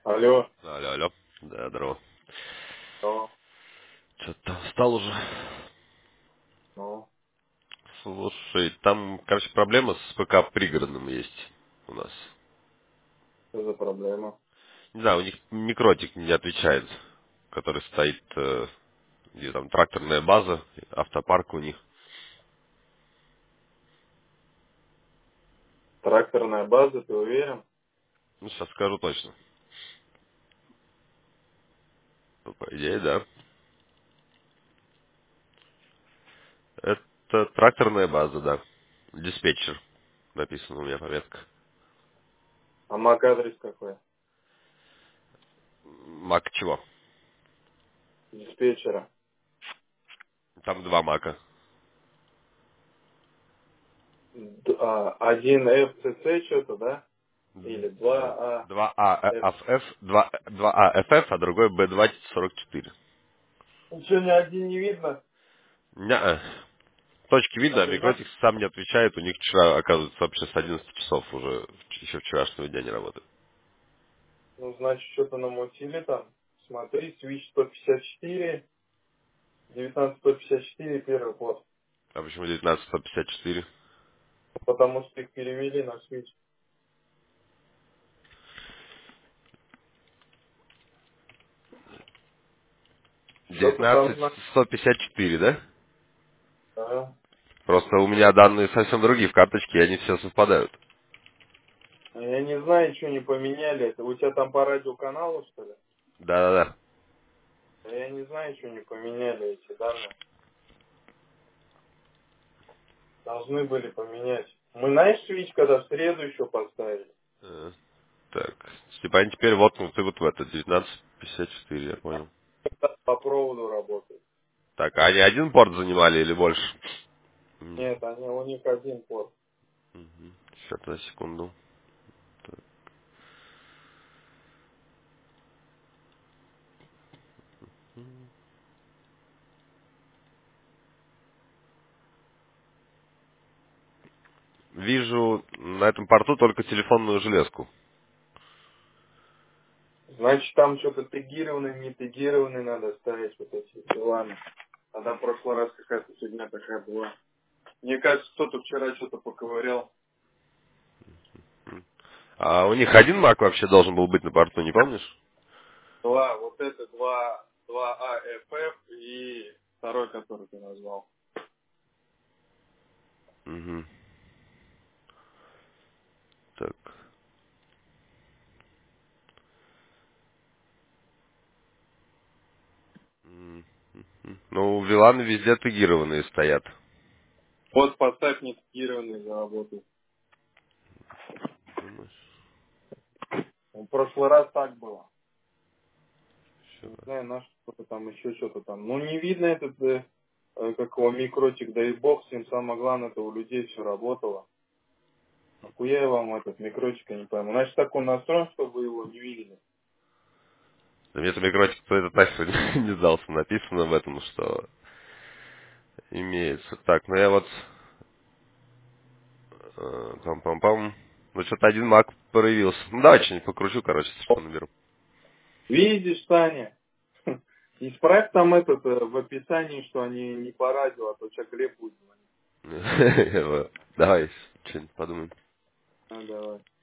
Алло. Алло, алло. Да, здорово. Ну, Что-то встал уже. ну, Слушай, там, короче, проблема с ПК пригородным есть у нас. что за проблема? Не знаю, у них микротик не отвечает, который стоит, где там тракторная база, автопарк у них. Тракторная база, ты уверен? Ну, сейчас скажу точно. Ну, по идее, да. Это тракторная база, да. Диспетчер. Написано у меня пометка. А MAC-адрес какой? Мак чего? Диспетчера. Там два мака. 1FCC что-то, да? Или 2А. 2А FF, 2А FF, а другой B244. Ничего ни один не видно. Не, точки А видно, а ты знаешь, микротик сам не отвечает. У них вчера, оказывается, вообще с 11 часов уже, еще вчерашнего дня не работает. ну, значит, что-то намутили там. Смотри, Switch 154, 19154, первый код. А почему 19154? Потому что их перевели на Switch. 19 Что-то там, 154, да? да. Просто у меня данные совсем другие в карточке, и они все совпадают. Я не знаю, что не поменяли. Это у тебя там по радиоканалу, что ли? Да-да-да. Я не знаю, что не поменяли эти данные. Должны были поменять. Мы, знаешь, свич, когда в среду еще поставили. Э, Так, типа они теперь воткнуты вот в это, 1954, я понял. Это по проводу работает. Так, а они один порт занимали или больше? Нет, у них один порт. Сейчас, на секунду. Вижу на этом порту только телефонную железку. Значит, там что-то тегированный, не тегированный надо ставить вот эти дела. А там в прошлый раз какая-то фигня такая была. Мне кажется, кто-то вчера что-то поковырял. А у них один мак вообще должен был быть на порту, не помнишь? Вот это два АФФ и второй, который ты назвал. Угу. Так. Ну, у Виланы везде тегированные стоят. Вот поставь не тегированный заработает. Думаешь? В прошлый раз так было. Еще Не раз. знаю, наш что-то там, еще что-то там. Ну, не видно этот, как его, микротик, да и бог с ним, самое главное, это у людей все работало. Нахуя я вам этот микротик, я не пойму. Значит, так он настроен, чтобы вы его не видели. Да мне-то микротик кто это так не сдался. Написано в этом, что имеется. Так, ну я вот... Пам-пам-пам. Ну, что-то один мак проявился. Ну, давай что-нибудь покручу, короче, если что наберу. Видишь, Таня? Исправь там этот в описании, что они не по радио, а то человек Глеб будет звонить. Давай, что-нибудь подумаем. Давай.